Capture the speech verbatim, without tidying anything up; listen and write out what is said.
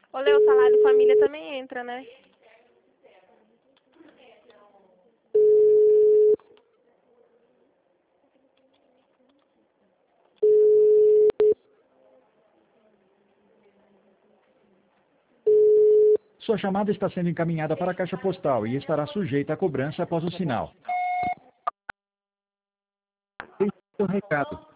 Olha, o salário família também entra, né? Sua chamada está sendo encaminhada para a caixa postal e estará sujeita a cobrança após o sinal. Seu recado.